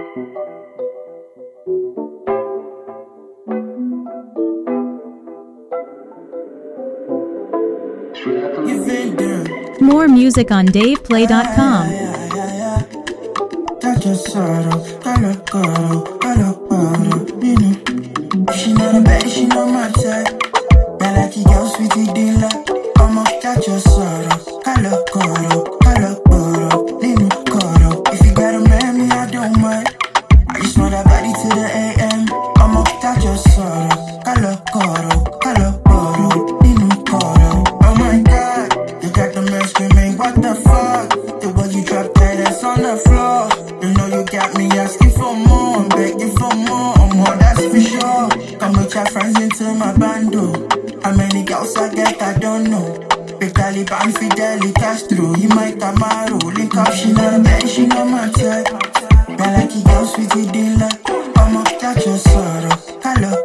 More music on DavePlay.com. She not a bad, she not my type. I like you, girl, sweetie, dealer. I'ma catch your sorrow. Color, Nino, coro. If you got a man, me, I don't mind. I just want that body to the AM. I'ma catch your sorrow. Color, Nino, coro. Oh my God, you got the man screaming, what the fuck? The way you drop that ass on the floor. You know you got me asking for more, I'm begging for more, that's for sure. Come with your friends into my bando. How many girls I get, I don't know. Big Taliban, Fidel Castro, he my Camaro. Link up, she not bad, she not my type. I like you, girl, sweetie, dealer. I'ma catch your sorrow. Color,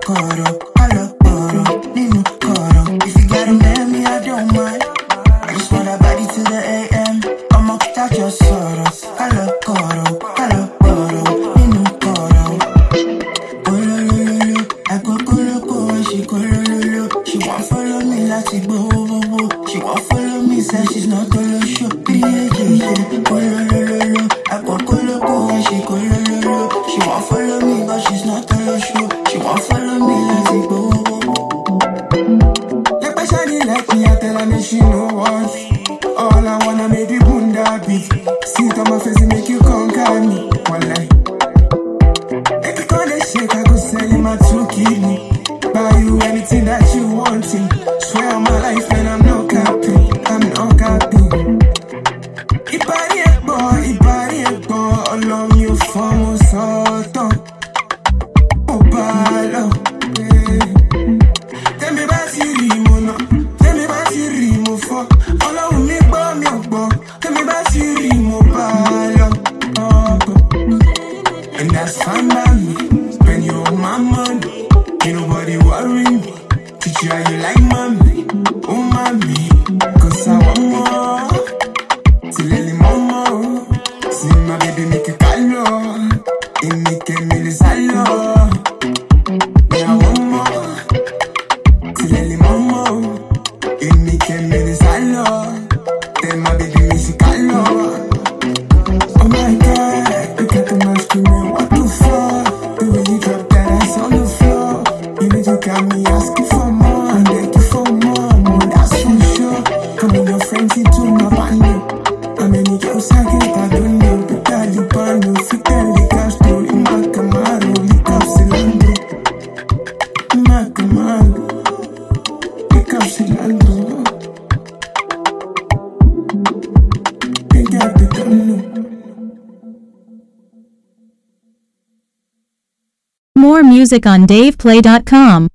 Nino, coro. If you got a man, me, I don't mind. I just want that body to the AM. I'ma catch your sorrow. Color, Nino, coro. I go colo, and she colo. She won't follow me like she bo. She won't follow me, says she's not colo show. Yeah. I go colo, and she colo. She won't follow me, but she's not colo show. She won't follow me like she bo. Like I shiny like me, I tell her that she know what. All I wanna make the bunda big. Sit on my face and make you conquer me. One lie. If you call that shit, I go sell you my 2 kidney. Buy you anything that you want. Swear on my life and I'm no capping. Ibari boy, along you for my soto. Oh, balo. Tell me about you, Rimo. Tell me about you, Rimo for. All I will make bomb your bomb. Tell me about you, Rimo, balo. And that's fine by me. Spend you on my money. Ain't nobody worry me. Teach you how you like mommy. Oh, mommy. Cause I want more. Till any more. See my baby make you calo. And make a milisalo. Yeah, I want more. Till any more. And make a milisalo. Then my baby makes you calo. Oh my God, you got the man screaming, what the fuck? The way you drop that ass on the floor. You know you got me asking for more, and begging for more, that's for sure. Come with your friends into my bando. How many girls I get, I don't know. The Taliban, Fidel Castro, in my Camaro, lick up cylinder. In my Camaro, lick up cylinder. They got the gun. More music on DavePlay.com.